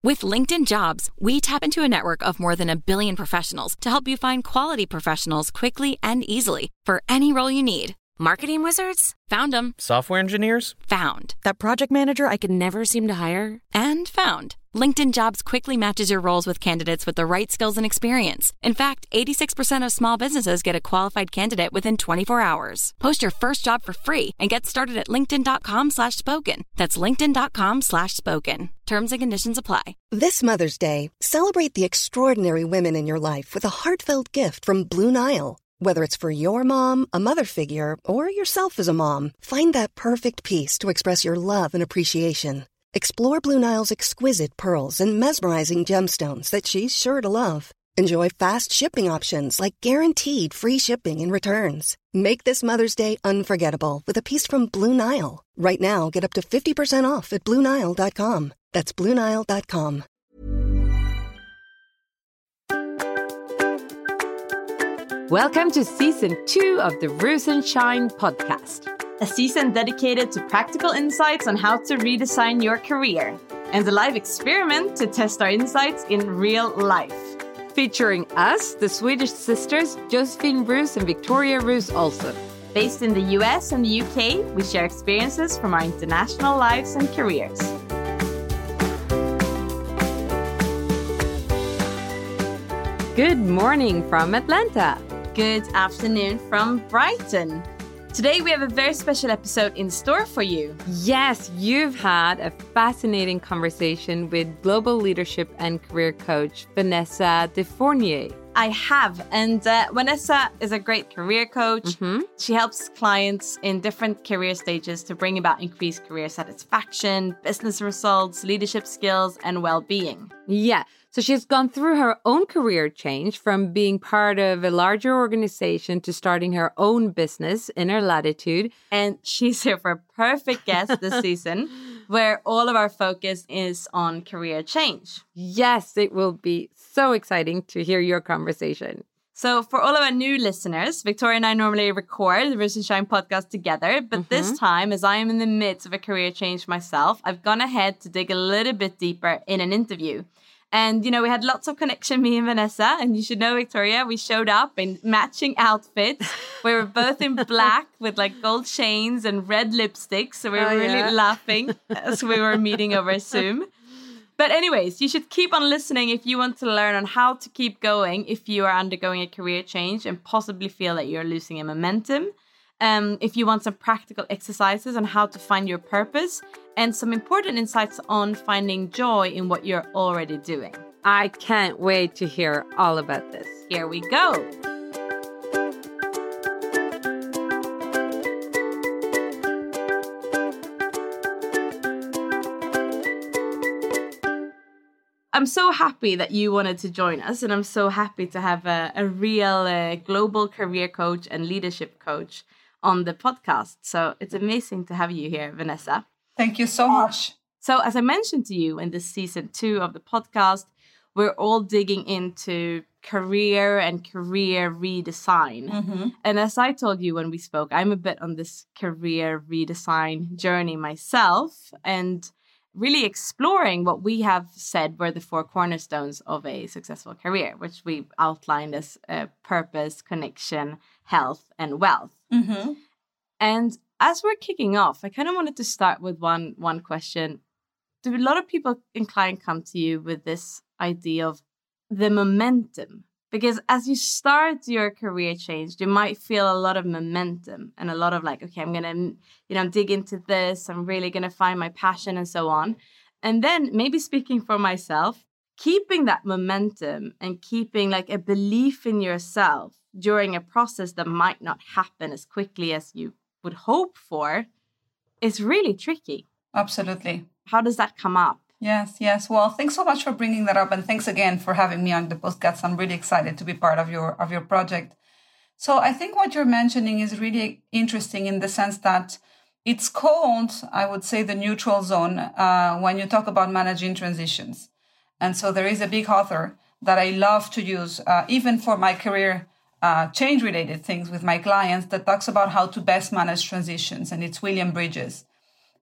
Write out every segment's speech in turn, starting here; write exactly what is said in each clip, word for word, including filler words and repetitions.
With LinkedIn Jobs, we tap into a network of more than a billion professionals to help you find quality professionals quickly and easily for any role you need. Marketing wizards? Found them. Software engineers? Found. That project manager I could never seem to hire? And found. LinkedIn Jobs quickly matches your roles with candidates with the right skills and experience. In fact, eighty-six percent of small businesses get a qualified candidate within twenty-four hours. Post your first job for free and get started at linkedin.com slash spoken. That's linkedin.com slash spoken. Terms and conditions apply. This Mother's Day, celebrate the extraordinary women in your life with a heartfelt gift from Blue Nile. Whether it's for your mom, a mother figure, or yourself as a mom, find that perfect piece to express your love and appreciation. Explore Blue Nile's exquisite pearls and mesmerizing gemstones that she's sure to love. Enjoy fast shipping options like guaranteed free shipping and returns. Make this Mother's Day unforgettable with a piece from Blue Nile. Right now, get up to fifty percent off at blue nile dot com. That's blue nile dot com. Welcome to season two of the Ruse and Shine podcast. A season dedicated to practical insights on how to redesign your career, and a live experiment to test our insights in real life. Featuring us, the Swedish sisters Josephine Ruse and Victoria Ruse Olsson. Based in the U S and the U K, we share experiences from our international lives and careers. Good morning from Atlanta. Good afternoon from Brighton. Today we have a very special episode in store for you. Yes, you've had a fascinating conversation with global leadership and career coach Vanessa Defournier. I have, and uh, Vanessa is a great career coach. Mm-hmm. She helps clients in different career stages to bring about increased career satisfaction, business results, leadership skills, and well-being. Yeah, so she's gone through her own career change from being part of a larger organization to starting her own business, Inner Latitude. And she's here for a perfect guest this season, where all of our focus is on career change. Yes, it will be so exciting to hear your conversation. So for all of our new listeners, Victoria and I normally record the Ruse and Shine podcast together. But mm-hmm. this time, as I am in the midst of a career change myself, I've gone ahead to dig a little bit deeper in an interview. And, you know, we had lots of connection, me and Vanessa. And you should know, Victoria, we showed up in matching outfits. We were both in black with like gold chains and red lipsticks. So we were oh, really yeah. laughing as we were meeting over Zoom. But anyways, you should keep on listening if you want to learn on how to keep going if you are undergoing a career change and possibly feel that you're losing a momentum. Um, if you want some practical exercises on how to find your purpose and some important insights on finding joy in what you're already doing. I can't wait to hear all about this. Here we go. I'm so happy that you wanted to join us, and I'm so happy to have a, a real uh, global career coach and leadership coach on the podcast. So it's amazing to have you here, Vanessa. Thank you so much. So as I mentioned to you in this season two of the podcast, we're all digging into career and career redesign. Mm-hmm. And as I told you when we spoke, I'm a bit on this career redesign journey myself, and really exploring what we have said were the four cornerstones of a successful career, which we outlined as uh, purpose, connection, health, and wealth. Mm-hmm. And as we're kicking off, I kind of wanted to start with one one question. Do a lot of people in client come to you with this idea of the momentum? Because as you start your career change, you might feel a lot of momentum and a lot of like, okay, I'm going to, you know, dig into this. I'm really going to find my passion and so on. And then maybe speaking for myself, keeping that momentum and keeping like a belief in yourself during a process that might not happen as quickly as you would hope for is really tricky. Absolutely. How does that come up? Yes, yes. Well, thanks so much for bringing that up. And thanks again for having me on the podcast. I'm really excited to be part of your of your project. So I think what you're mentioning is really interesting in the sense that it's called, I would say, the neutral zone uh, when you talk about managing transitions. And so there is a big author that I love to use, uh, even for my career uh, change-related things with my clients, that talks about how to best manage transitions. And it's William Bridges.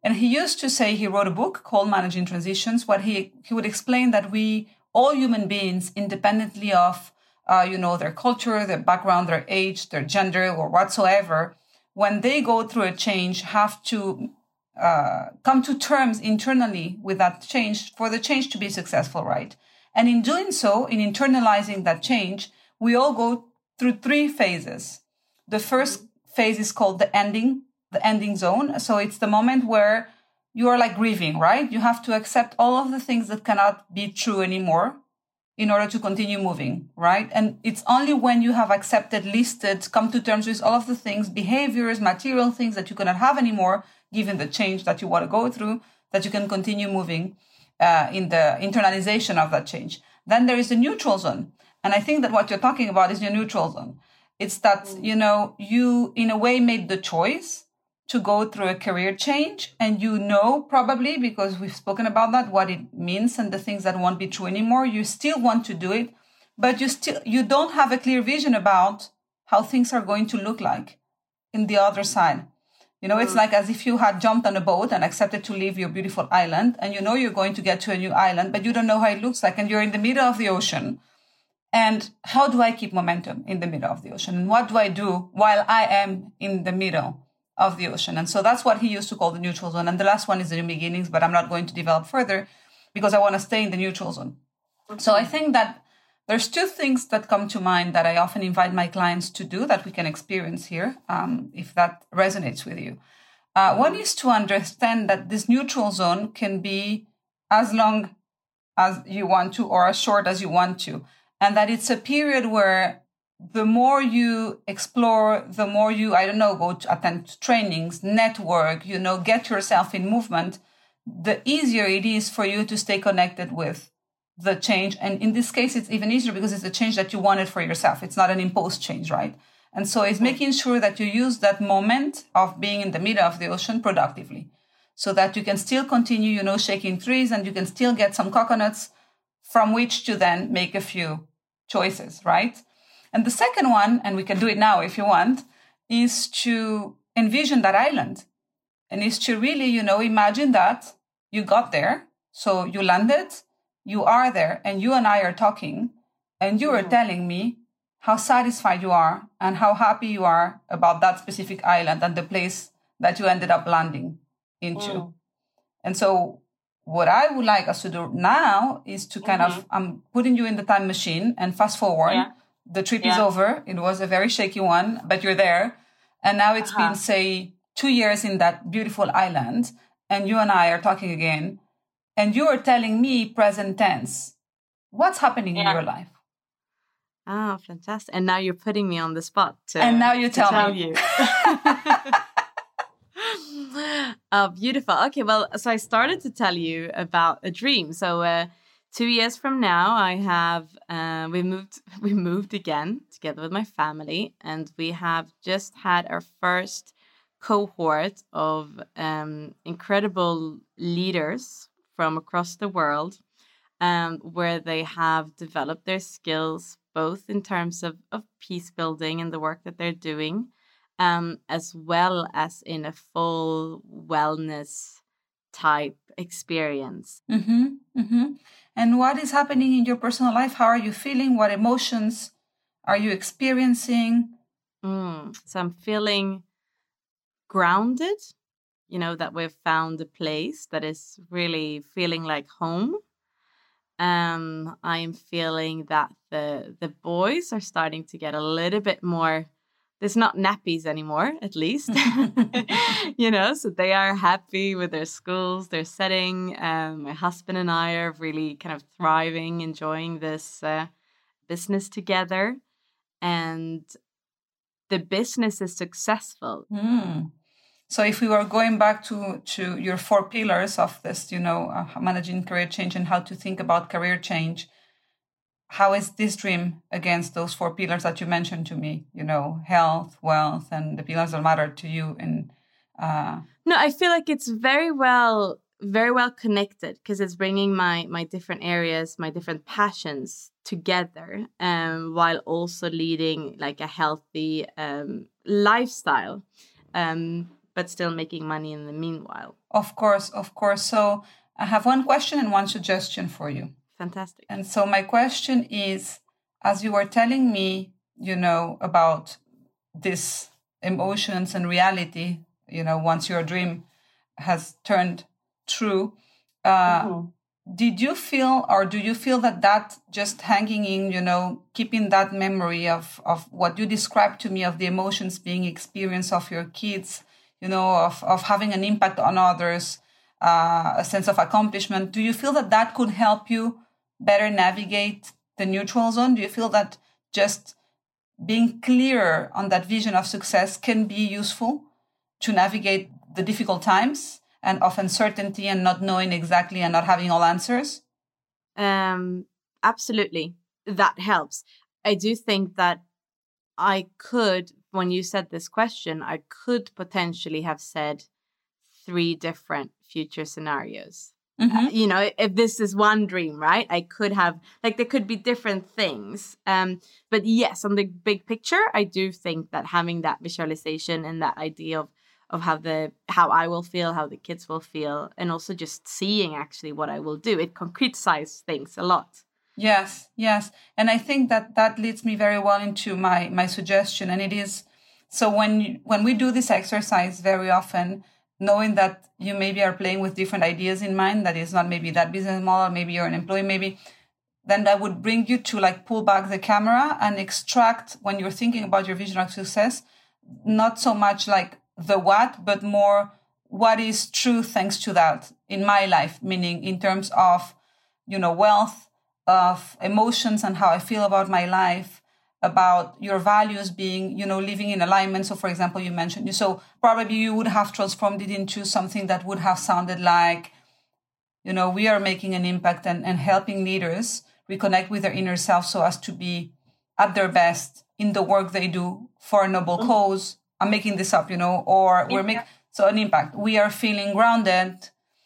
And he used to say, he wrote a book called Managing Transitions, where he, he would explain that we, all human beings, independently of, uh, you know, their culture, their background, their age, their gender, or whatsoever, when they go through a change, have to uh, come to terms internally with that change for the change to be successful, right? And in doing so, in internalizing that change, we all go through three phases. The first phase is called the ending, the ending zone. So it's the moment where you are like grieving, right? You have to accept all of the things that cannot be true anymore in order to continue moving, right? And it's only when you have accepted, listed, come to terms with all of the things, behaviors, material things that you cannot have anymore, given the change that you want to go through, that you can continue moving uh, in the internalization of that change. Then there is the neutral zone. And I think that what you're talking about is your neutral zone. It's that, you know, you in a way made the choice to go through a career change, and you know, probably because we've spoken about that, what it means and the things that won't be true anymore. You still want to do it, but you still, you don't have a clear vision about how things are going to look like in the other side. You know, it's like as if you had jumped on a boat and accepted to leave your beautiful island, and you know you're going to get to a new island, but you don't know how it looks like, and you're in the middle of the ocean. And how do I keep momentum in the middle of the ocean? And what do I do while I am in the middle of the ocean? And so that's what he used to call the neutral zone. And the last one is the new beginnings, but I'm not going to develop further because I want to stay in the neutral zone. So I think that there's two things that come to mind that I often invite my clients to do that we can experience here, um, if that resonates with you. Uh, one is to understand that this neutral zone can be as long as you want to or as short as you want to. And that it's a period where the more you explore, the more you, I don't know, go to attend trainings, network, you know, get yourself in movement, the easier it is for you to stay connected with the change. And in this case, it's even easier because it's a change that you wanted for yourself. It's not an imposed change, right? And so it's making sure that you use that moment of being in the middle of the ocean productively so that you can still continue, you know, shaking trees, and you can still get some coconuts from which to then make a few choices, right? And the second one, and we can do it now if you want, is to envision that island. And is to really, you know, imagine that you got there. So you landed, you are there, and you and I are talking, and you are telling me how satisfied you are and how happy you are about that specific island and the place that you ended up landing into. Mm. And so what I would like us to do now is to kind mm-hmm. of, I'm putting you in the time machine and fast forward. Yeah. The trip yeah. is over. It was a very shaky one, but you're there. And now it's uh-huh. been, say, two years in that beautiful island. And you and I are talking again. And you are telling me present tense. What's happening yeah. in your life? Oh, fantastic. And now you're putting me on the spot. To, and now you tell, tell me. You. Oh, beautiful. Okay, well, so I started to tell you about a dream. So uh, two years from now, I have uh, we moved we moved again together with my family, and we have just had our first cohort of um, incredible leaders from across the world, um, where they have developed their skills both in terms of, of peace building and the work that they're doing, Um, as well as in a full wellness type experience. Mm-hmm, mm-hmm. And what is happening in your personal life? How are you feeling? What emotions are you experiencing? Mm, so I'm feeling grounded, you know, that we've found a place that is really feeling like home. Um, I'm feeling that the the boys are starting to get a little bit more. There's not nappies anymore, at least, you know, so they are happy with their schools, their setting. Um, my husband and I are really kind of thriving, enjoying this uh, business together. And the business is successful. Mm. So if we were going back to, to your four pillars of this, you know, uh, managing career change and how to think about career change, how is this dream against those four pillars that you mentioned to me, you know, health, wealth, and the pillars that matter to you? And uh... No, I feel like it's very well, very well connected because it's bringing my my different areas, my different passions together, um, while also leading like a healthy um, lifestyle. Um, but still making money in the meanwhile. Of course, of course. So I have one question and one suggestion for you. Fantastic. And so my question is, as you were telling me, you know, about this emotions and reality, you know, once your dream has turned true, uh, mm-hmm. did you feel, or do you feel that that just hanging in, you know, keeping that memory of, of what you described to me, of the emotions being experienced of your kids, you know, of, of having an impact on others, uh, a sense of accomplishment, do you feel that that could help you better navigate the neutral zone? Do you feel that just being clearer on that vision of success can be useful to navigate the difficult times and of uncertainty and not knowing exactly and not having all answers? Um, absolutely. That helps. I do think that I could, when you said this question, I could potentially have said three different future scenarios. Mm-hmm. Uh, you know, if this is one dream, right? I could have, like, there could be different things. Um, but yes, on the big picture, I do think that having that visualization and that idea of of how the how I will feel, how the kids will feel, and also just seeing actually what I will do, it concretizes things a lot. Yes, yes. And I think that that leads me very well into my my suggestion. And it is, so when you, when we do this exercise very often, knowing that you maybe are playing with different ideas in mind, that is not maybe that business model, maybe you're an employee, maybe, then that would bring you to like pull back the camera and extract, when you're thinking about your vision of success, not so much like the what, but more what is true thanks to that in my life, meaning in terms of, you know, wealth, of emotions and how I feel about my life, about your values being, you know, living in alignment. So, for example, you mentioned, so probably you would have transformed it into something that would have sounded like, you know, we are making an impact and, and helping leaders reconnect with their inner self so as to be at their best in the work they do for a noble mm-hmm. cause. I'm making this up, you know, or we're making, so an impact. We are feeling grounded.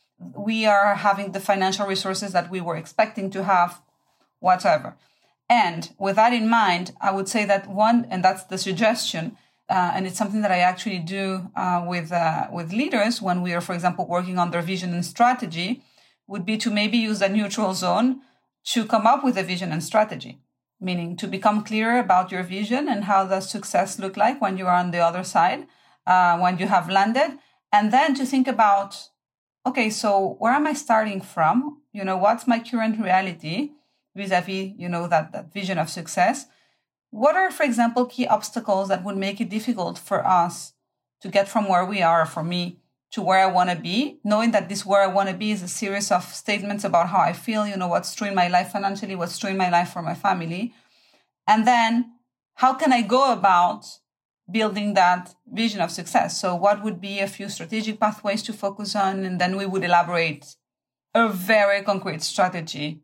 We are having the financial resources that we were expecting to have, whatever. And with that in mind, I would say that one, and that's the suggestion, uh, and it's something that I actually do uh, with uh, with leaders when we are, for example, working on their vision and strategy, would be to maybe use a neutral zone to come up with a vision and strategy, meaning to become clearer about your vision and how the success look like when you are on the other side, uh, when you have landed, and then to think about, okay, so where am I starting from? You know, what's my current reality vis-a-vis, you know, that, that vision of success? What are, for example, key obstacles that would make it difficult for us to get from where we are, for me, to where I want to be, knowing that this where I want to be is a series of statements about how I feel, you know, what's true in my life financially, what's true in my life for my family. And then how can I go about building that vision of success? So what would be a few strategic pathways to focus on? And then we would elaborate a very concrete strategy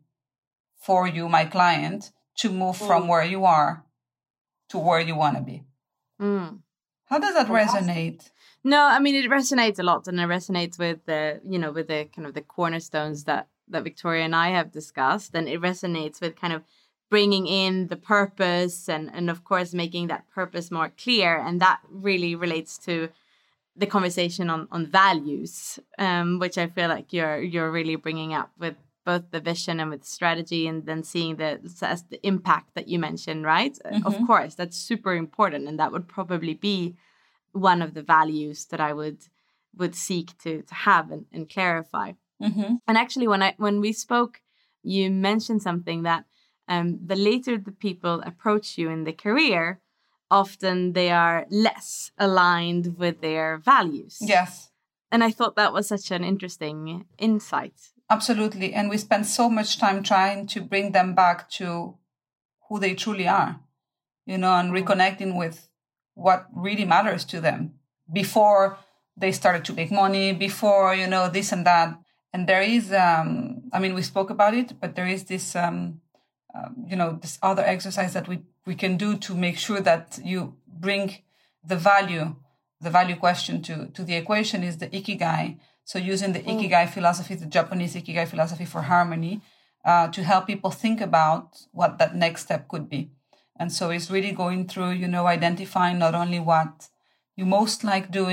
for you, my client, to move mm. from where you are to where you want to be. Mm. How does that Fantastic. resonate? No, I mean, it resonates a lot, and it resonates with the, you know, with the kind of the cornerstones that, that Victoria and I have discussed. And it resonates with kind of bringing in the purpose and, and of course, making that purpose more clear. And that really relates to the conversation on, on values, um, which I feel like you're you're really bringing up with both the vision and with strategy, and then seeing the, the impact that you mentioned, right? Mm-hmm. Of course, that's super important. And that would probably be one of the values that I would would seek to to have and, and clarify. Mm-hmm. And actually, when I when we spoke, you mentioned something that um, the later the people approach you in the career, often they are less aligned with their values. Yes. And I thought that was such an interesting insight. Absolutely. And we spend so much time trying to bring them back to who they truly are, you know, and reconnecting with what really matters to them before they started to make money, before, you know, this and that. And there is, um, I mean, we spoke about it, but there is this, um, um, you know, this other exercise that we, we can do to make sure that you bring the value, the value question to, to the equation is the Ikigai. So using the Ikigai philosophy, the Japanese Ikigai philosophy for harmony, uh, to help people think about what that next step could be. And so it's really going through, you know, identifying not only what you most like doing,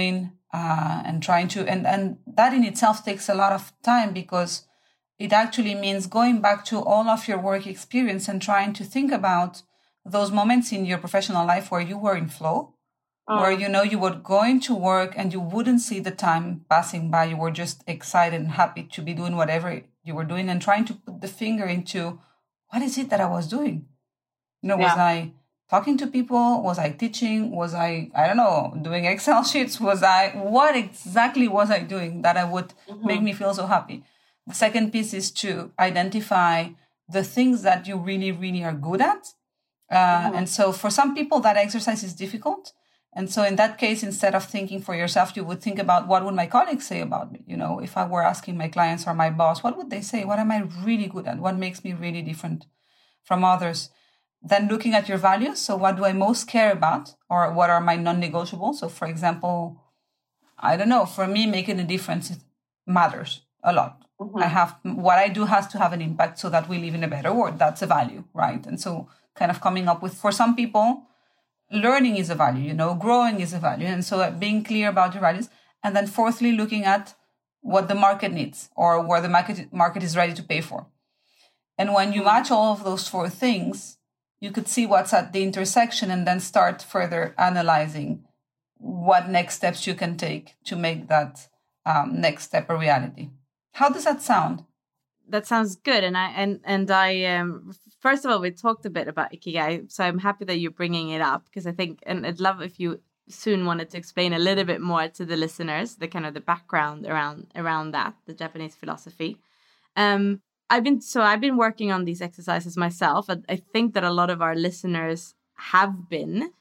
uh, and trying to, and, and that in itself takes a lot of time, because it actually means going back to all of your work experience and trying to think about those moments in your professional life where you were in flow, oh. where, you know, you were going to work and you wouldn't see the time passing by. You were just excited and happy to be doing whatever you were doing, and trying to put the finger into, what is it that I was doing? You know, yeah. was I talking to people? Was I teaching? Was I, I don't know, doing Excel sheets? Was I, what exactly was I doing that I would mm-hmm. make me feel so happy? The second piece is to identify the things that you really, really are good at. Uh, mm-hmm. And so for some people, that exercise is difficult. And so in that case, instead of thinking for yourself, you would think about, what would my colleagues say about me? You know, if I were asking my clients or my boss, what would they say? What am I really good at? What makes me really different from others? Then looking at your values. So what do I most care about? Or what are my non-negotiables? So for example, I don't know, for me, making a difference matters a lot. Mm-hmm. I have, what I do has to have an impact so that we live in a better world. That's a value, right? And so kind of coming up with, for some people, learning is a value, you know, growing is a value. And so being clear about your values. And then fourthly, looking at what the market needs or where the market market is ready to pay for. And when you match all of those four things, you could see what's at the intersection and then start further analyzing what next steps you can take to make that um, next step a reality. How does that sound? That sounds good. And I and and I um first of all, we talked a bit about Ikigai, so I'm happy that you're bringing it up, because I think, and I'd love if you soon wanted to explain a little bit more to the listeners, the kind of the background around around that, the Japanese philosophy. Um, I've been so I've been working on these exercises myself. I, I think that a lot of our listeners have been.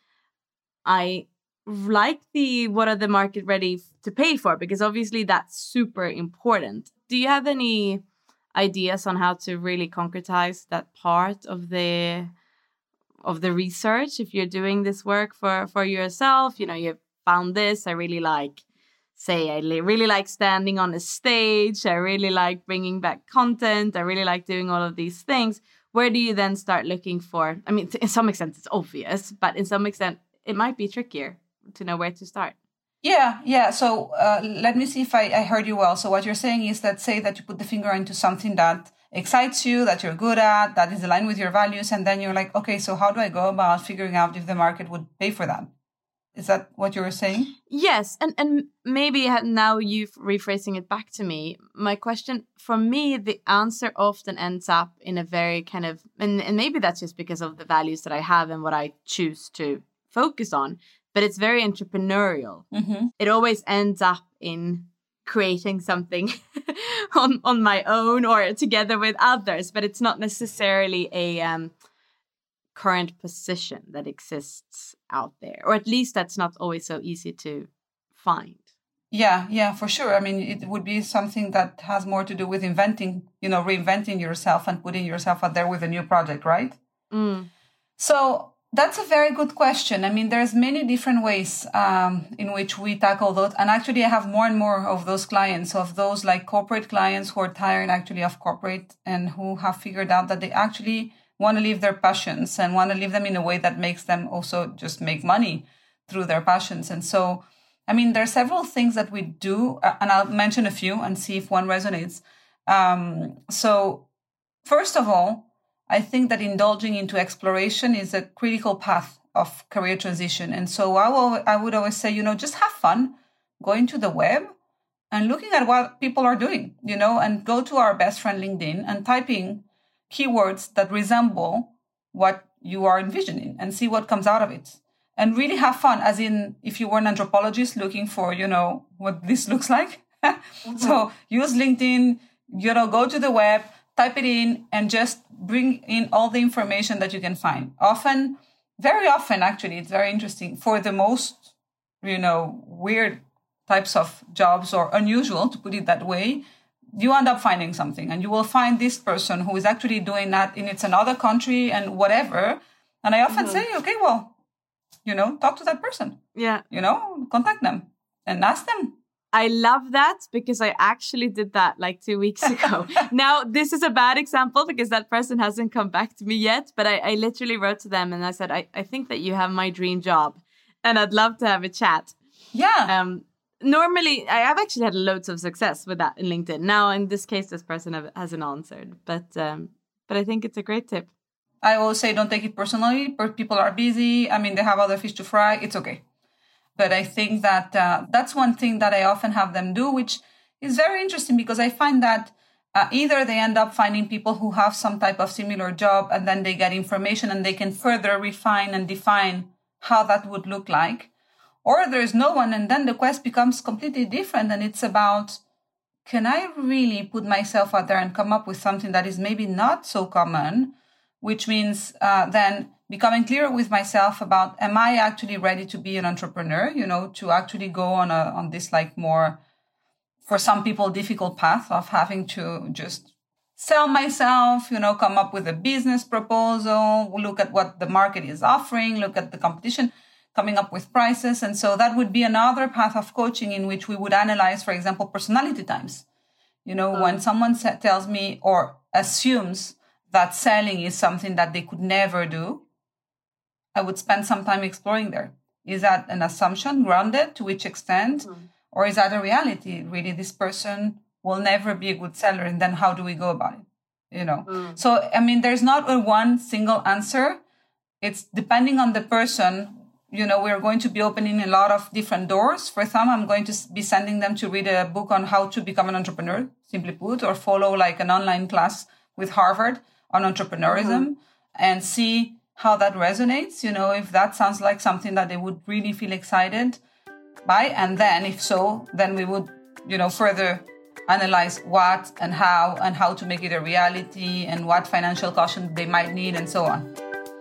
I like the what are the market ready to pay for, because obviously that's super important. Do you have any ideas on how to really concretize that part of the of the research if you're doing this work for for yourself? You know, you've found this. I really like, say, I really like standing on a stage. I really like bringing back content. I really like doing all of these things. Where do you then start looking for? I mean, in some extent, it's obvious, but in some extent, it might be trickier to know where to start. Yeah, yeah. So uh, let me see if I, I heard you well. So what you're saying is that, say that you put the finger into something that excites you, that you're good at, that is aligned with your values. And then you're like, okay, so how do I go about figuring out if the market would pay for that? Is that what you were saying? Yes. And, and maybe now you've rephrasing it back to me. My question, for me, the answer often ends up in a very kind of, and, and maybe that's just because of the values that I have and what I choose to focus on, but it's very entrepreneurial. Mm-hmm. It always ends up in creating something on, on my own or together with others, but it's not necessarily a um, current position that exists out there, or at least that's not always so easy to find. Yeah, yeah, for sure. I mean, it would be something that has more to do with inventing, you know, reinventing yourself and putting yourself out there with a new project, right? Mm. So that's a very good question. I mean, there's many different ways um, in which we tackle those. And actually, I have more and more of those clients, of those like corporate clients who are tired actually of corporate and who have figured out that they actually want to live their passions and want to live them in a way that makes them also just make money through their passions. And so, I mean, there are several things that we do, and I'll mention a few and see if one resonates. Um, so first of all, I think that indulging into exploration is a critical path of career transition. And so I, will, I would always say, you know, just have fun going to the web and looking at what people are doing, you know, and go to our best friend LinkedIn and typing keywords that resemble what you are envisioning and see what comes out of it. And really have fun, as in if you were an anthropologist looking for, you know, what this looks like. Mm-hmm. So use LinkedIn, you know, go to the web, type it in, and just bring in all the information that you can find. Often, very often, actually, it's very interesting. For the most, you know, weird types of jobs or unusual, to put it that way, you end up finding something. And you will find this person who is actually doing that in it's another country and whatever. And I often mm-hmm. say, okay, well, you know, talk to that person. Yeah. You know, contact them and ask them. I love that, because I actually did that like two weeks ago. Now, this is a bad example because that person hasn't come back to me yet. But I, I literally wrote to them and I said, I, I think that you have my dream job and I'd love to have a chat. Yeah. Um, normally, I have actually had loads of success with that in LinkedIn. Now, in this case, this person have, hasn't answered, but um, but I think it's a great tip. I always say don't take it personally, but people are busy. I mean, they have other fish to fry. It's okay. But I think that uh, that's one thing that I often have them do, which is very interesting because I find that uh, either they end up finding people who have some type of similar job and then they get information and they can further refine and define how that would look like. Or there is no one and then the quest becomes completely different. And it's about, can I really put myself out there and come up with something that is maybe not so common, which means uh, then becoming clearer with myself about, am I actually ready to be an entrepreneur, you know, to actually go on a on this like more, for some people, difficult path of having to just sell myself, you know, come up with a business proposal, look at what the market is offering, look at the competition, coming up with prices. And so that would be another path of coaching in which we would analyze, for example, personality types. You know, um, when someone sa- tells me or assumes that selling is something that they could never do, I would spend some time exploring there. Is that an assumption, grounded, to which extent? Mm. Or is that a reality? Really, this person will never be a good seller. And then how do we go about it? You know? Mm. So, I mean, there's not a one single answer. It's depending on the person. You know, we're going to be opening a lot of different doors. For some, I'm going to be sending them to read a book on how to become an entrepreneur, simply put, or follow like an online class with Harvard on entrepreneurism mm-hmm. and see how that resonates, you know, if that sounds like something that they would really feel excited by. And then if so, then we would, you know, further analyze what and how and how to make it a reality and what financial caution they might need and so on.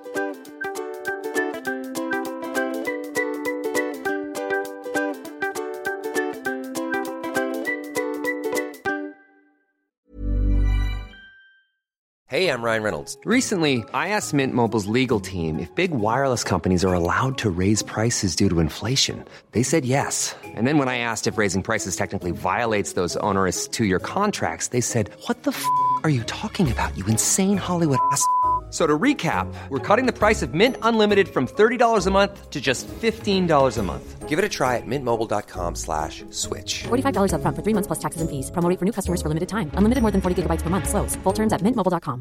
Hey, I'm Ryan Reynolds. Recently, I asked Mint Mobile's legal team if big wireless companies are allowed to raise prices due to inflation. They said yes. And then when I asked if raising prices technically violates those onerous two-year contracts, they said, what the f*** are you talking about, you insane Hollywood ass f- So to recap, we're cutting the price of Mint Unlimited from thirty dollars a month to just fifteen dollars a month. Give it a try at mintmobile.com slash switch. forty-five dollars up front for three months plus taxes and fees. Promo rate for new customers for limited time. Unlimited more than forty gigabytes per month. Slows full terms at mint mobile dot com.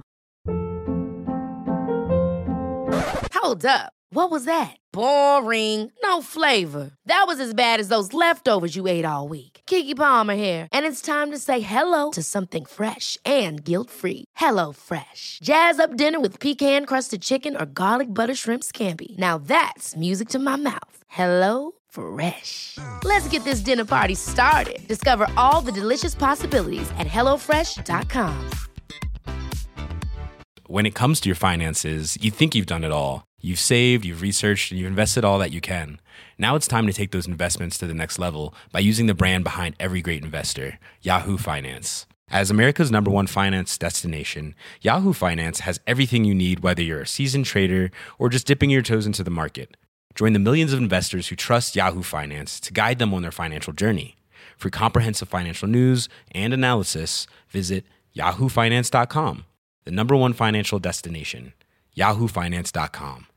Hold up. What was that? Boring. No flavor. That was as bad as those leftovers you ate all week. Keke Palmer here. And it's time to say hello to something fresh and guilt-free. Hello Fresh. Jazz up dinner with pecan-crusted chicken or garlic butter shrimp scampi. Now that's music to my mouth. Hello Fresh. Let's get this dinner party started. Discover all the delicious possibilities at hello fresh dot com. When it comes to your finances, you think you've done it all. You've saved, you've researched, and you've invested all that you can. Now it's time to take those investments to the next level by using the brand behind every great investor, Yahoo Finance. As America's number one finance destination, Yahoo Finance has everything you need, whether you're a seasoned trader or just dipping your toes into the market. Join the millions of investors who trust Yahoo Finance to guide them on their financial journey. For comprehensive financial news and analysis, visit yahoo finance dot com. The number one financial destination, yahoo finance dot com.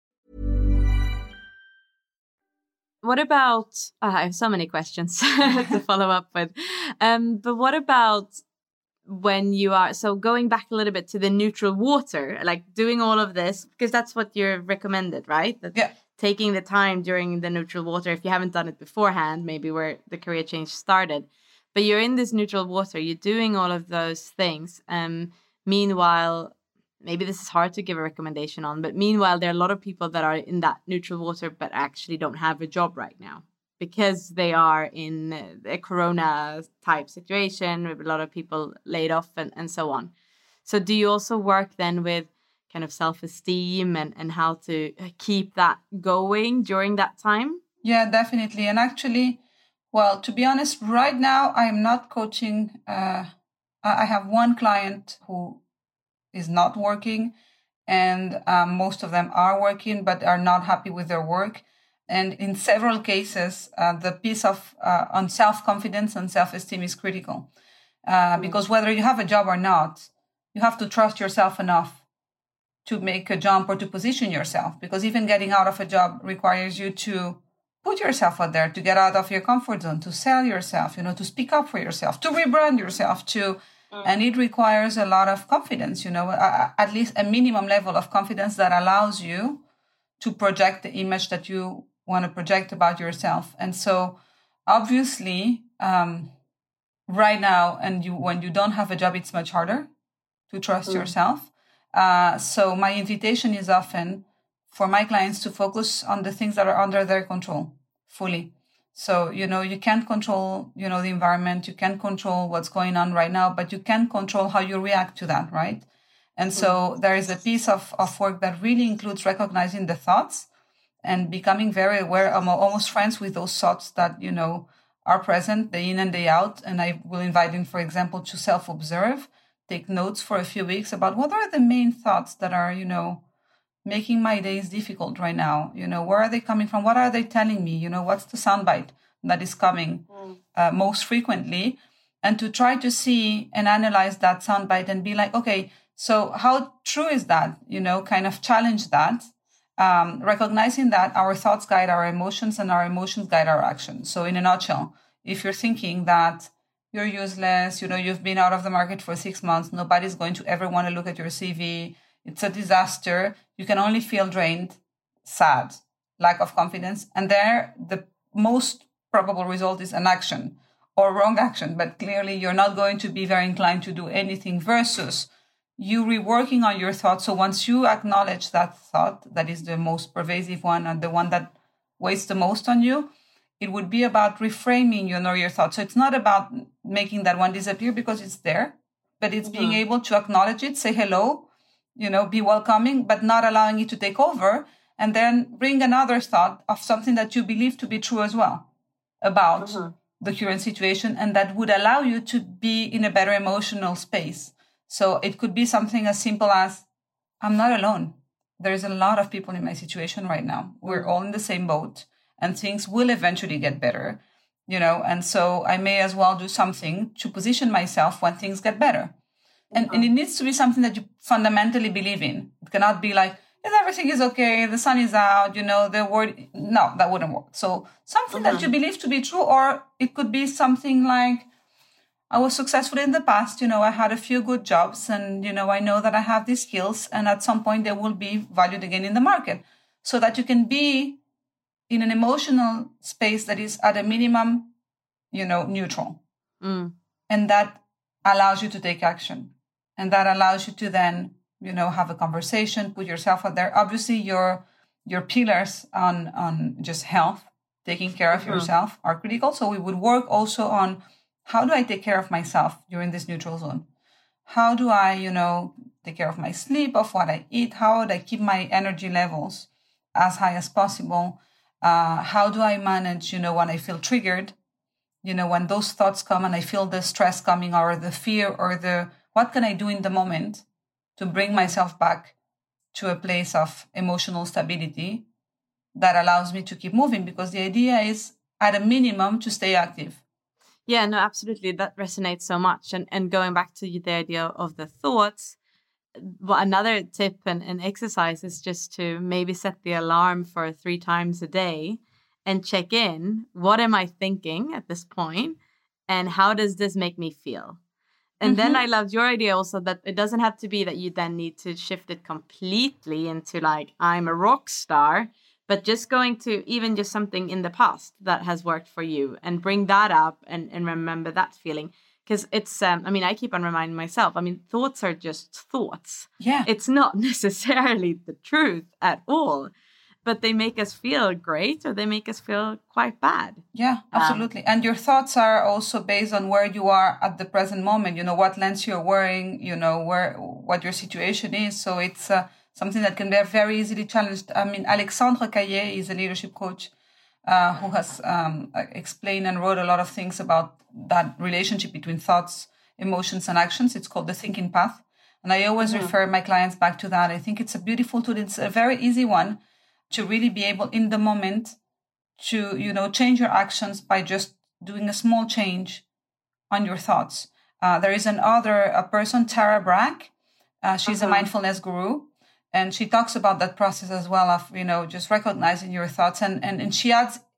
What about, uh, I have so many questions to follow up with. Um, but what about when you are, so going back a little bit to the neutral water, like doing all of this, because that's what you're recommended, right? That yeah. Taking the time during the neutral water, if you haven't done it beforehand, maybe where the career change started. But you're in this neutral water, you're doing all of those things. Um, meanwhile, maybe this is hard to give a recommendation on, but meanwhile, there are a lot of people that are in that neutral water but actually don't have a job right now because they are in a corona type situation with a lot of people laid off and, and so on. So do you also work then with kind of self-esteem and, and how to keep that going during that time? Yeah, definitely. And actually, well, to be honest, right now, I am not coaching. Uh, I have one client who is not working, and um, most of them are working but are not happy with their work. And in several cases, uh, the piece of uh, on self-confidence and self-esteem is critical. Uh, because whether you have a job or not, you have to trust yourself enough to make a jump or to position yourself. Because even getting out of a job requires you to put yourself out there, to get out of your comfort zone, to sell yourself, you know, to speak up for yourself, to rebrand yourself, to, mm. and it requires a lot of confidence, you know, uh, at least a minimum level of confidence that allows you to project the image that you want to project about yourself. And so obviously, um, right now, and you when you don't have a job, it's much harder to trust mm. yourself. Uh, so my invitation is often for my clients to focus on the things that are under their control fully. So, you know, you can't control, you know, the environment, you can't control what's going on right now, but you can control how you react to that, right? And mm. so there is a piece of, of work that really includes recognizing the thoughts and becoming very aware, I'm almost friends with those thoughts that, you know, are present day in and day out. And I will invite them, for example, to self-observe, take notes for a few weeks about what are the main thoughts that are, you know, making my days difficult right now. You know, where are they coming from? What are they telling me? You know, what's the soundbite that is coming uh, most frequently? And to try to see and analyze that soundbite and be like, okay, so how true is that? You know, kind of challenge that. Um, recognizing that our thoughts guide our emotions and our emotions guide our actions. So in a nutshell, if you're thinking that you're useless, you know, you've been out of the market for six months, nobody's going to ever want to look at your C V, it's a disaster, you can only feel drained, sad, lack of confidence. And there, the most probable result is an action or wrong action. But clearly, you're not going to be very inclined to do anything versus you reworking on your thoughts. So once you acknowledge that thought, that is the most pervasive one and the one that weighs the most on you, it would be about reframing, you know, your thoughts. So it's not about making that one disappear because it's there, but it's mm-hmm. being able to acknowledge it, say hello, you know, be welcoming, but not allowing it to take over. And then bring another thought of something that you believe to be true as well about mm-hmm. the current situation. And that would allow you to be in a better emotional space. So it could be something as simple as, I'm not alone. There's a lot of people in my situation right now. We're all in the same boat and things will eventually get better, you know, and so I may as well do something to position myself when things get better. And, and it needs to be something that you fundamentally believe in. It cannot be like, yes, everything is okay, the sun is out, you know, the word, no, that wouldn't work. So something mm-hmm. that you believe to be true, or it could be something like, I was successful in the past, you know, I had a few good jobs and, you know, I know that I have these skills and at some point they will be valued again in the market, so that you can be in an emotional space that is at a minimum, you know, neutral. Mm. And that allows you to take action. And that allows you to then, you know, have a conversation, put yourself out there. Obviously, your your pillars on, on just health, taking care of mm-hmm. yourself are critical. So we would work also on, how do I take care of myself during this neutral zone? How do I, you know, take care of my sleep, of what I eat? How would I keep my energy levels as high as possible? Uh, how do I manage, you know, when I feel triggered? You know, when those thoughts come and I feel the stress coming or the fear or the, what can I do in the moment to bring myself back to a place of emotional stability that allows me to keep moving? Because the idea is, at a minimum, to stay active. Yeah, no, absolutely. That resonates so much. And and going back to the idea of the thoughts, well, another tip and, and exercise is just to maybe set the alarm for three times a day and check in. What am I thinking at this point? And how does this make me feel? And mm-hmm. then I loved your idea also that it doesn't have to be that you then need to shift it completely into like, I'm a rock star. But just going to even just something in the past that has worked for you and bring that up and, and remember that feeling. Because it's, um, I mean, I keep on reminding myself, I mean, thoughts are just thoughts. Yeah. It's not necessarily the truth at all, but they make us feel great or they make us feel quite bad. Yeah, absolutely. Um, and your thoughts are also based on where you are at the present moment, you know, what lens you're wearing, you know, where, what your situation is. So it's, uh, something that can be very easily challenged. I mean, Alexandre Caillet is a leadership coach uh, who has um, explained and wrote a lot of things about that relationship between thoughts, emotions, and actions. It's called the thinking path. And I always mm-hmm. refer my clients back to that. I think it's a beautiful tool. It's a very easy one to really be able in the moment to, you know, change your actions by just doing a small change on your thoughts. Uh, there is another a person, Tara Brach. Uh, she's uh-huh. a mindfulness guru. And she talks about that process as well of, you know, just recognizing your thoughts. And, and, and she adds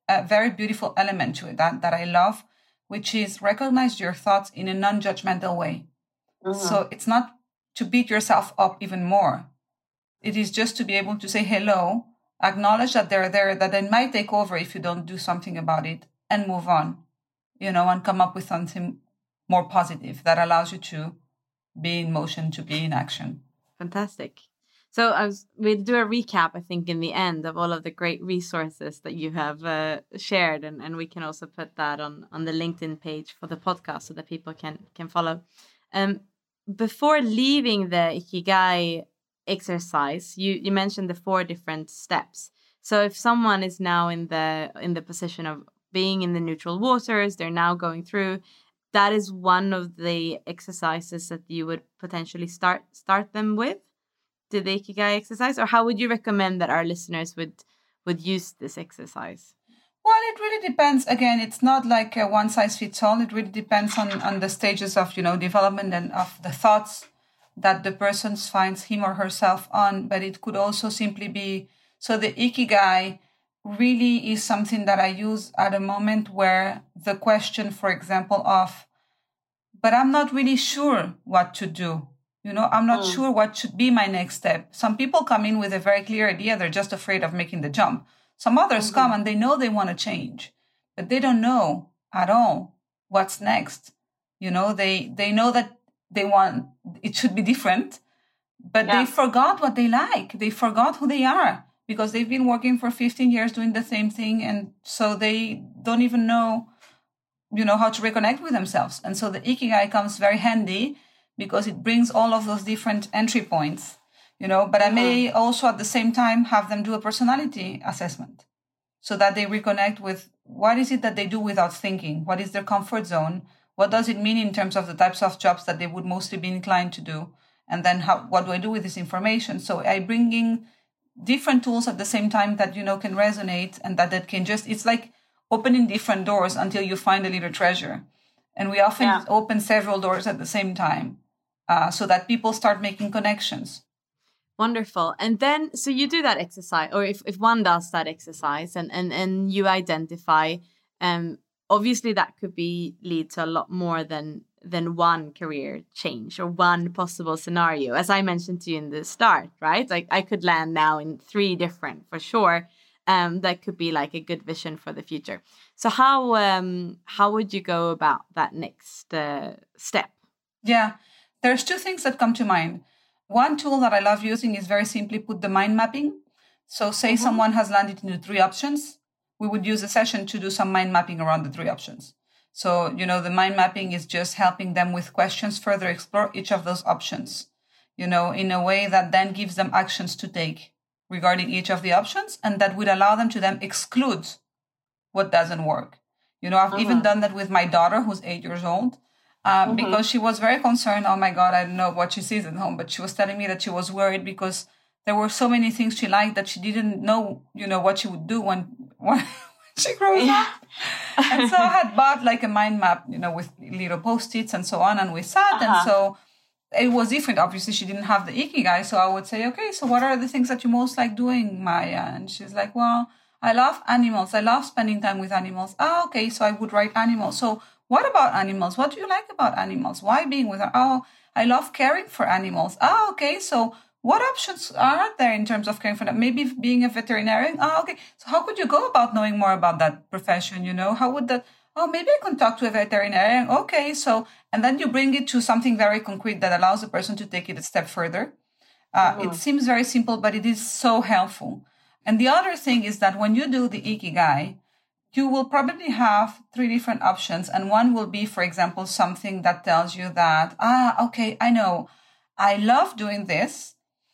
a very beautiful element to it that, that I love, which is recognize your thoughts in a non-judgmental way. Mm-hmm. So it's not to beat yourself up even more. It is just to be able to say hello, acknowledge that they're there, that they might take over if you don't do something about it, and move on, you know, and come up with something more positive that allows you to be in motion, to be in action. Fantastic. So I was, we'll do a recap, I think, in the end of all of the great resources that you have uh, shared. And, and we can also put that on, on the LinkedIn page for the podcast so that people can, can follow. Um, before leaving the Ikigai exercise, you, you mentioned the four different steps. So if someone is now in the in the position of being in the neutral waters, they're now going through, that is one of the exercises that you would potentially start start them with, to the Ikigai exercise? Or how would you recommend that our listeners would would use this exercise? Well, it really depends. Again, it's not like a one size fits all. It really depends on, on the stages of, you know, development and of the thoughts that the person finds him or herself on. But it could also simply be, so the Ikigai really is something that I use at a moment where the question, for example, of, but I'm not really sure what to do. You know, I'm not mm. sure what should be my next step. Some people come in with a very clear idea. They're just afraid of making the jump. Some others mm-hmm. come and they know they want to change, but they don't know at all what's next. You know, they, they know that they want, it should be different, but yeah. they forgot what they like. They forgot who they are because they've been working for fifteen years doing the same thing. And so they don't even know, you know, how to reconnect with themselves. And so the Ikigai comes very handy because it brings all of those different entry points, you know, but I may also at the same time have them do a personality assessment so that they reconnect with what is it that they do without thinking? What is their comfort zone? What does it mean in terms of the types of jobs that they would mostly be inclined to do? And then how, what do I do with this information? So I bring in different tools at the same time that, you know, can resonate and that, that can just, it's like opening different doors until you find a little treasure. And we often yeah. open several doors at the same time uh, so that people start making connections. Wonderful. And then, so you do that exercise, or if, if one does that exercise and, and, and you identify, um, obviously that could be lead to a lot more than than one career change or one possible scenario. As I mentioned to you in the start, right? Like I could land now in three different for sure. Um, that could be like a good vision for the future. So how um how would you go about that next uh, step? Yeah, there's two things that come to mind. One tool that I love using is very simply put the mind mapping. So say mm-hmm. someone has landed into three options. We would use a session to do some mind mapping around the three options. So, you know, the mind mapping is just helping them with questions, further explore each of those options, you know, in a way that then gives them actions to take regarding each of the options. And that would allow them to then exclude what doesn't work. You know, I've mm-hmm. even done that with my daughter, who's eight years old. Uh, mm-hmm. Because she was very concerned. Oh, my God, I don't know what she sees at home. But she was telling me that she was worried because there were so many things she liked that she didn't know, you know, what she would do when, when she grows yeah. up. And so I had bought like a mind map, you know, with little Post-its and so on. And we sat. Uh-huh. And so it was different. Obviously, she didn't have the Ikigai. So I would say, okay, so what are the things that you most like doing, Maya? And she's like, well, I love animals. I love spending time with animals. Ah, okay. So I would write animals. So what about animals? What do you like about animals? Why being with them? Oh, I love caring for animals. Ah, okay. So what options are there in terms of caring for them? Maybe being a veterinarian. Ah, okay. So how could you go about knowing more about that profession? You know, how would that, oh, maybe I can talk to a veterinarian. Okay. So, and then you bring it to something very concrete that allows the person to take it a step further. Uh, mm-hmm. It seems very simple, but it is so helpful. And the other thing is that when you do the Ikigai, you will probably have three different options. And one will be, for example, something that tells you that, ah, okay, I know, I love doing this.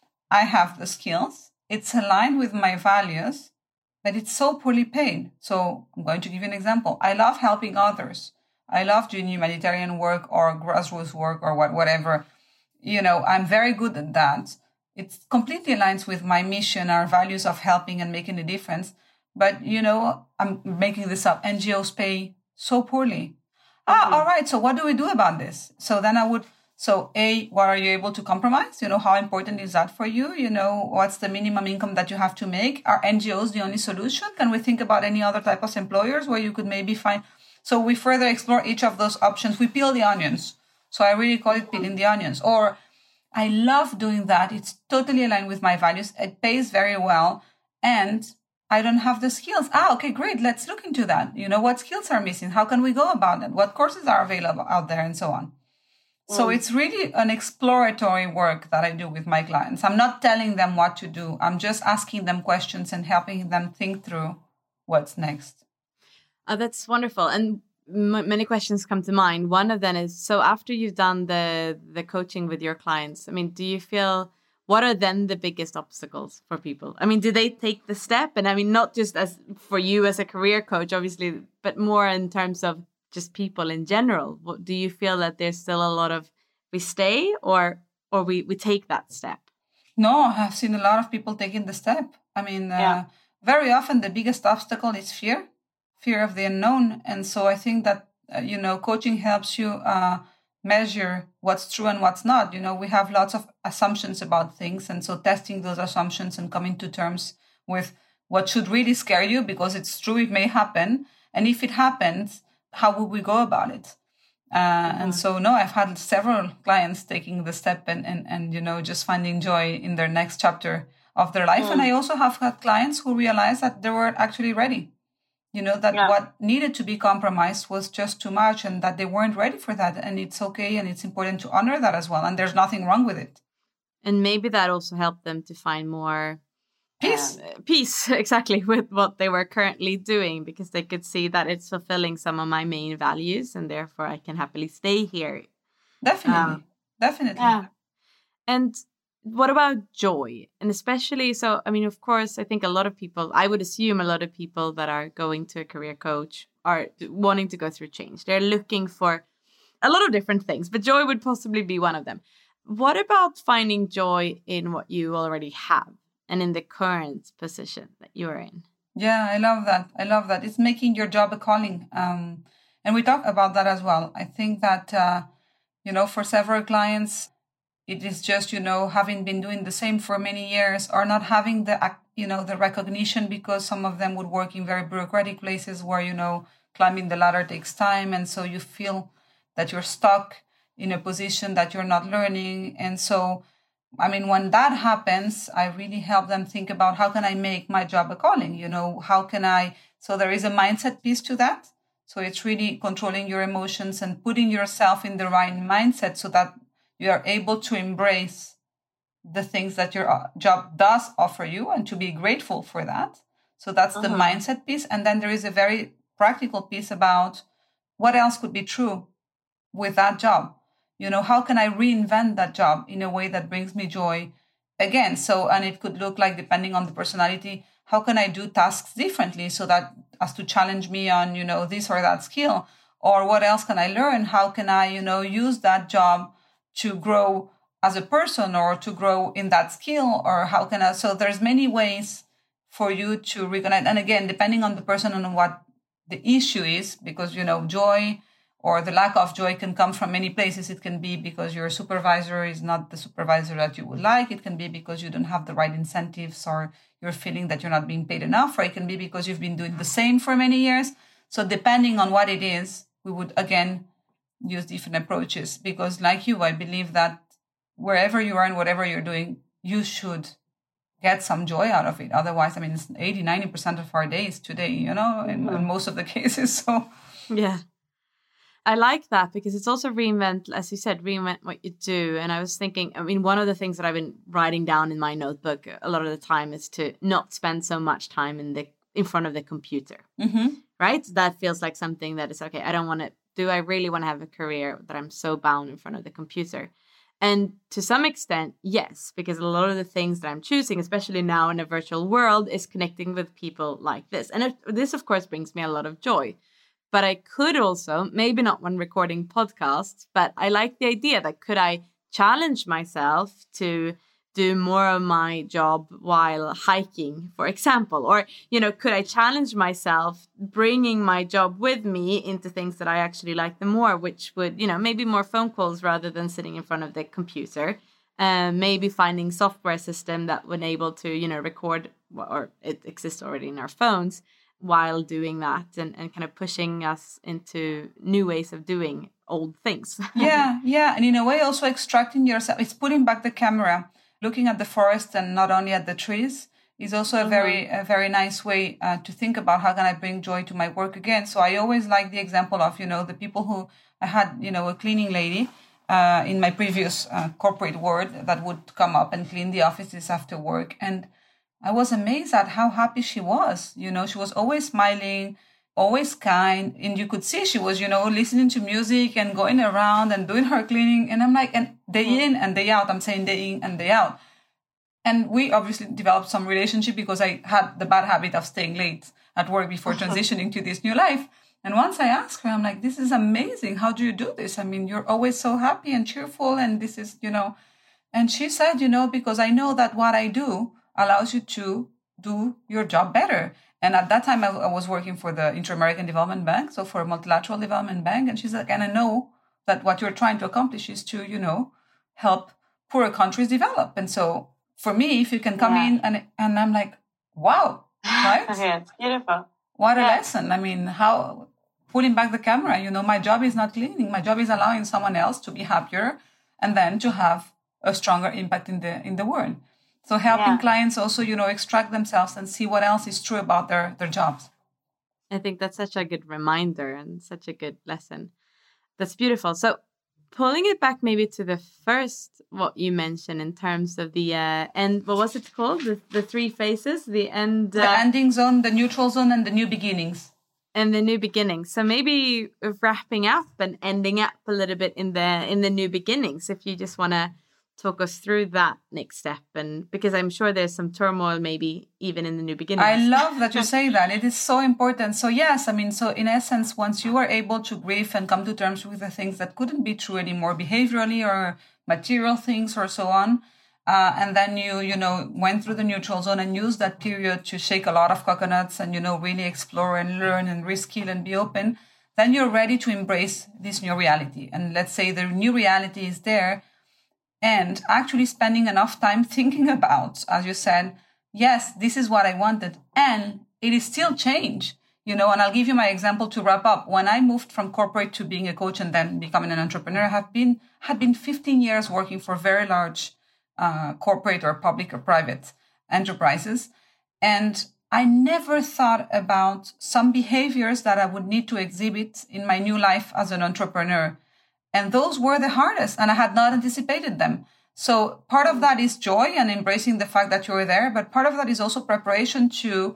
I have the skills. It's aligned with my values, but it's so poorly paid. So I'm going to give you an example. I love helping others. I love doing humanitarian work or grassroots work or what, whatever. You know, I'm very good at that. It completely aligns with my mission, our values of helping and making a difference. But, you know, I'm making this up. N G Os pay so poorly. Mm-hmm. Ah, all right. So what do we do about this? So then I would So A, what are you able to compromise? You know, how important is that for you? You know, what's the minimum income that you have to make? Are N G Os the only solution? Can we think about any other type of employers where you could maybe find? So we further explore each of those options. We peel the onions. So I really call it peeling the onions. Or I love doing that. It's totally aligned with my values. It pays very well. And I don't have the skills. Ah, okay, great. Let's look into that. You know, what skills are missing? How can we go about it? What courses are available out there and so on? Mm. So it's really an exploratory work that I do with my clients. I'm not telling them what to do. I'm just asking them questions and helping them think through what's next. Oh, that's wonderful. And m- many questions come to mind. One of them is, so after you've done the, the coaching with your clients, I mean, do you feel... what are then the biggest obstacles for people? I mean, do they take the step? And I mean, not just as for you as a career coach, obviously, but more in terms of just people in general. What, do you feel that there's still a lot of, we stay or or we, we take that step? No, I've seen a lot of people taking the step. I mean, yeah. uh, very often the biggest obstacle is fear, fear of the unknown. And so I think that, uh, you know, coaching helps you uh, measure what's true and what's not. You know, we have lots of assumptions about things. And so testing those assumptions and coming to terms with what should really scare you, because it's true, it may happen. And if it happens, how would we go about it? Uh, mm-hmm. And so, no, I've had several clients taking the step and, and, and, you know, just finding joy in their next chapter of their life. Mm. And I also have had clients who realized that they were actually ready. You know, that yeah. what needed to be compromised was just too much and that they weren't ready for that. And it's okay. And it's important to honor that as well. And there's nothing wrong with it. And maybe that also helped them to find more peace. Uh, peace, exactly, with what they were currently doing, because they could see that it's fulfilling some of my main values and therefore I can happily stay here. Definitely. Um, Definitely. Yeah. And what about joy? And especially, so, I mean, of course, I think a lot of people, I would assume a lot of people that are going to a career coach are wanting to go through change. They're looking for a lot of different things, but joy would possibly be one of them. What about finding joy in what you already have and in the current position that you're in? Yeah, I love that. I love that. It's making your job a calling. Um, and we talk about that as well. I think that, uh, you know, for several clients, it is just, you know, having been doing the same for many years or not having the, you know, the recognition, because some of them would work in very bureaucratic places where, you know, climbing the ladder takes time. And so you feel that you're stuck in a position that you're not learning. And so, I mean, when that happens, I really help them think about how can I make my job a calling? You know, how can I, so there is a mindset piece to that. So it's really controlling your emotions and putting yourself in the right mindset so that you are able to embrace the things that your job does offer you and to be grateful for that. So that's uh-huh. the mindset piece. And then there is a very practical piece about what else could be true with that job. You know, how can I reinvent that job in a way that brings me joy again? So, and it could look like, depending on the personality, how can I do tasks differently so that as to challenge me on, you know, this or that skill? Or what else can I learn? How can I, you know, use that job to grow as a person or to grow in that skill? Or how can I, so there's many ways for you to reconnect. And again, depending on the person and what the issue is, because, you know, joy or the lack of joy can come from many places. It can be because your supervisor is not the supervisor that you would like. It can be because you don't have the right incentives or you're feeling that you're not being paid enough, or it can be because you've been doing the same for many years. So depending on what it is, we would, again, use different approaches, because like you, I believe that wherever you are and whatever you're doing, you should get some joy out of it. Otherwise, I mean, it's eighty, ninety percent of our days today, you know, in, in most of the cases. So, yeah, I like that, because it's also reinvent, as you said, reinvent what you do. And I was thinking, I mean, one of the things that I've been writing down in my notebook a lot of the time is to not spend so much time in the in front of the computer, mm-hmm. right? That feels like something that is, okay, I don't want to, do I really want to have a career that I'm so bound in front of the computer? And to some extent, yes, because a lot of the things that I'm choosing, especially now in a virtual world, is connecting with people like this. And it, this, of course, brings me a lot of joy. But I could also, maybe not when recording podcasts, but I like the idea that could I challenge myself to do more of my job while hiking, for example? Or, you know, could I challenge myself bringing my job with me into things that I actually like the more, which would, you know, maybe more phone calls rather than sitting in front of the computer. Uh, maybe finding software system that would enable to, you know, record, or it exists already in our phones, while doing that, and, and kind of pushing us into new ways of doing old things. yeah, yeah. And in a way also extracting yourself, it's putting back the camera, looking at the forest and not only at the trees is also a mm-hmm. very, a very nice way uh, to think about how can I bring joy to my work again. So I always like the example of, you know, the people who I had, you know, a cleaning lady uh, in my previous uh, corporate world that would come up and clean the offices after work. And I was amazed at how happy she was. You know, she was always smiling, always kind. And you could see she was, you know, listening to music and going around and doing her cleaning. And I'm like, and day in and day out, I'm saying day in and day out. And we obviously developed some relationship because I had the bad habit of staying late at work before transitioning to this new life. And once I asked her, I'm like, this is amazing. How do you do this? I mean, you're always so happy and cheerful. And this is, you know, and she said, you know, because I know that what I do allows you to do your job better. And at that time, I, I was working for the Inter-American Development Bank, so for a multilateral development bank. And she's like, and I know that what you're trying to accomplish is to, you know, help poorer countries develop. And so for me, if you can come yeah. in and and I'm like, wow, right? Okay, it's beautiful. What a yeah. lesson. I mean, how pulling back the camera, you know, my job is not cleaning. My job is allowing someone else to be happier and then to have a stronger impact in the in the world. So helping yeah. clients also, you know, extract themselves and see what else is true about their, their jobs. I think that's such a good reminder and such a good lesson. That's beautiful. So pulling it back maybe to the first, what you mentioned in terms of the uh, end, what was it called? The, the three phases, the end. Uh, the ending zone, the neutral zone, and the new beginnings. And the new beginnings. So maybe wrapping up and ending up a little bit in the in the new beginnings, if you just want to talk us through that next step. And because I'm sure there's some turmoil maybe even in the new beginnings. I love that you say that. It is so important. So yes, I mean, so in essence, once you are able to grieve and come to terms with the things that couldn't be true anymore, behaviorally or material things or so on, uh, and then you, you know, went through the neutral zone and used that period to shake a lot of coconuts and, you know, really explore and learn and reskill and be open, then you're ready to embrace this new reality. And let's say the new reality is there, and actually spending enough time thinking about, as you said, yes, this is what I wanted. And it is still change, you know, and I'll give you my example to wrap up. When I moved from corporate to being a coach and then becoming an entrepreneur, I have been, had been fifteen years working for very large uh, corporate or public or private enterprises. And I never thought about some behaviors that I would need to exhibit in my new life as an entrepreneur. And those were the hardest, and I had not anticipated them. So part of that is joy and embracing the fact that you're there. But part of that is also preparation to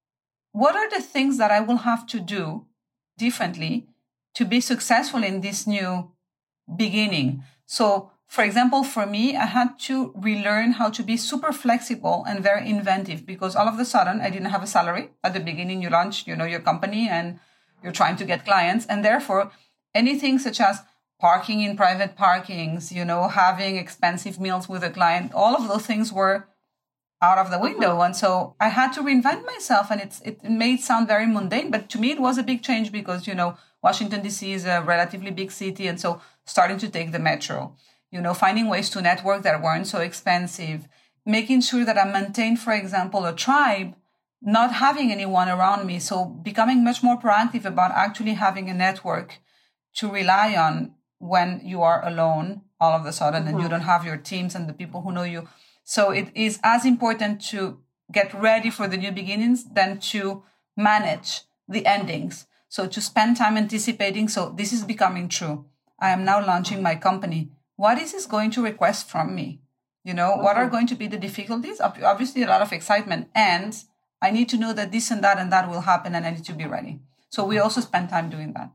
what are the things that I will have to do differently to be successful in this new beginning. So, for example, for me, I had to relearn how to be super flexible and very inventive because all of a sudden I didn't have a salary. At the beginning, you launch, you know, your company and you're trying to get clients. And therefore, anything such as parking in private parkings, you know, having expensive meals with a client, all of those things were out of the window. And so I had to reinvent myself, and it's, it may sound very mundane, but to me it was a big change because, you know, Washington, D C is a relatively big city. And so starting to take the metro, you know, finding ways to network that weren't so expensive, making sure that I maintained, for example, a tribe, not having anyone around me. So becoming much more proactive about actually having a network to rely on when you are alone all of a sudden mm-hmm. and you don't have your teams and the people who know you. So it is as important to get ready for the new beginnings than to manage the endings. So to spend time anticipating. So this is becoming true. I am now launching my company. What is this going to request from me? You know, mm-hmm. what are going to be the difficulties? Obviously, a lot of excitement. And I need to know that this and that and that will happen and I need to be ready. So we also spend time doing that.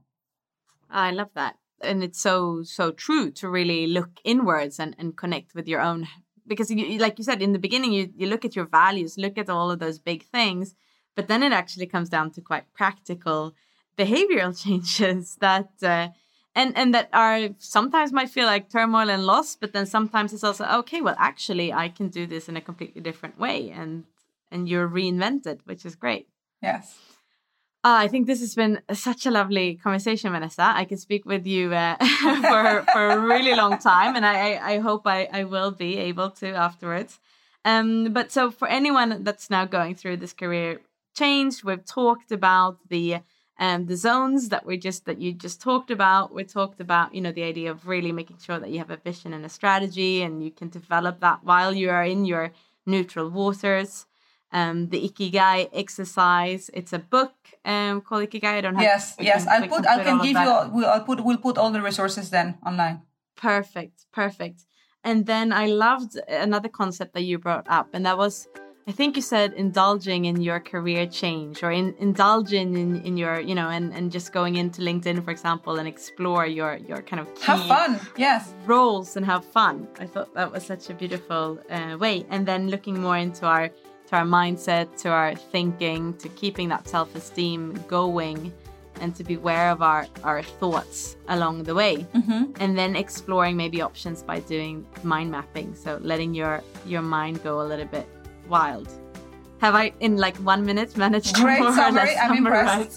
I love that. And it's so, so true to really look inwards and, and connect with your own, because you, like you said, in the beginning, you, you look at your values, look at all of those big things, but then it actually comes down to quite practical behavioral changes that uh, and and that are sometimes might feel like turmoil and loss, but then sometimes it's also, okay, well, actually, I can do this in a completely different way, and and you're reinvented, which is great. Yes. Uh, I think this has been such a lovely conversation, Vanessa. I could speak with you uh, for for a really long time, and I, I hope I, I will be able to afterwards. Um, but so for anyone that's now going through this career change, we've talked about the um, the zones that we just that you just talked about. We talked about, you know, the idea of really making sure that you have a vision and a strategy, and you can develop that while you are in your neutral waters. Um, the Ikigai exercise. It's a book um, called Ikigai. I don't have. Yes, we yes. can, I'll we put. can I can all give of you. that. All, we'll I'll put. We'll put all the resources then online. Perfect, perfect. And then I loved another concept that you brought up, and that was, I think you said, indulging in your career change, or in indulging in, in your, you know, and, and just going into LinkedIn, for example, and explore your your kind of key have fun. Yes, roles and have fun. I thought that was such a beautiful uh, way. And then looking more into our to our mindset, to our thinking, to keeping that self-esteem going, and to be aware of our, our thoughts along the way. Mm-hmm. And then exploring maybe options by doing mind mapping. So letting your, your mind go a little bit wild. Have I, in like one minute, managed to great more summary. or less I'm summarize?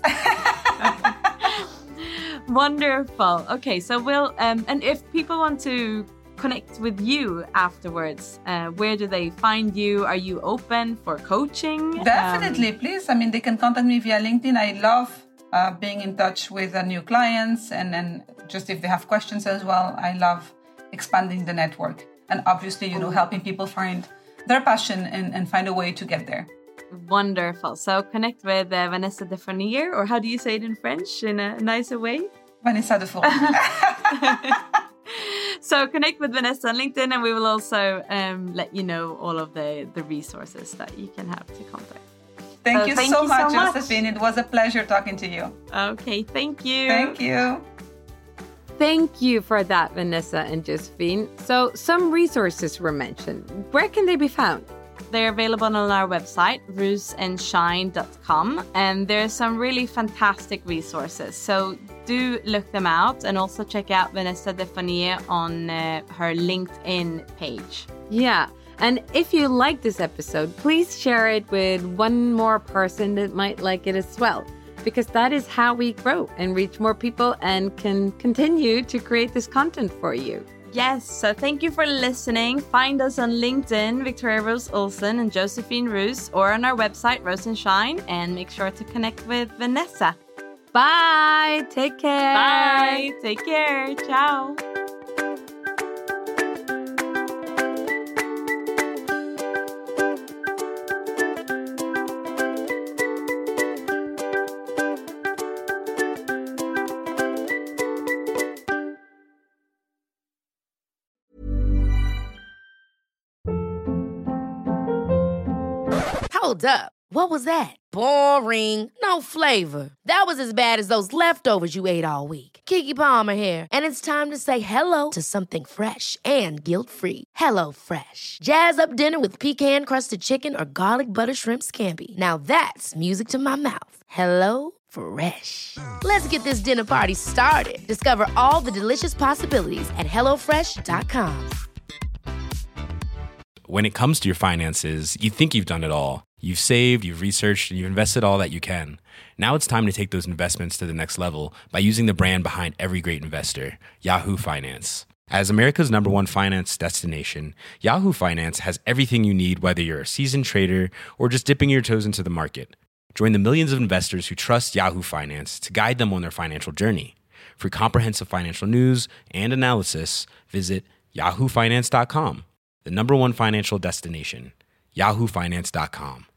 impressed. Wonderful. Okay, so we'll, um, and if people want to connect with you afterwards, uh, where do they find you? Are you open for coaching? Definitely, Um, please. I mean, they can contact me via LinkedIn. I love uh, being in touch with uh, new clients, and then just if they have questions as well. I love expanding the network, and obviously, you know, helping people find their passion and, and find a way to get there. Wonderful. So connect with uh, Vanessa de Fournier, or how do you say it in French in a nicer way? Vanessa de Fournier. So connect with Vanessa on LinkedIn, and we will also um, let you know all of the, the resources that you can have to contact. Thank so you thank so you much, so much. Josephine. It was a pleasure talking to you. Okay, thank you. Thank you. Thank you for that, Vanessa and Josephine. So some resources were mentioned. Where can they be found? They're available on our website, ruse and shine dot com, and there's some really fantastic resources. So do look them out, and also check out Vanessa de Fournier on uh, her LinkedIn page. Yeah. And if you like this episode, please share it with one more person that might like it as well, because that is how we grow and reach more people and can continue to create this content for you. Yes, so thank you for listening. Find us on LinkedIn, Victoria Rose Olsen and Josephine Ruse, or on our website, Rose and Shine, and make sure to connect with Vanessa. Bye. Take care. Bye. Take care. Ciao. Hold up. What was that? Boring. No flavor. That was as bad as those leftovers you ate all week. Keke Palmer here, and it's time to say hello to something fresh and guilt-free. Hello Fresh. Jazz up dinner with pecan-crusted chicken or garlic butter shrimp scampi. Now that's music to my mouth. Hello Fresh. Let's get this dinner party started. Discover all the delicious possibilities at hello fresh dot com. When it comes to your finances, you think you've done it all. You've saved, you've researched, and you've invested all that you can. Now it's time to take those investments to the next level by using the brand behind every great investor, Yahoo Finance. As America's number one finance destination, Yahoo Finance has everything you need, whether you're a seasoned trader or just dipping your toes into the market. Join the millions of investors who trust Yahoo Finance to guide them on their financial journey. For comprehensive financial news and analysis, visit yahoo finance dot com, the number one financial destination, yahoo finance dot com.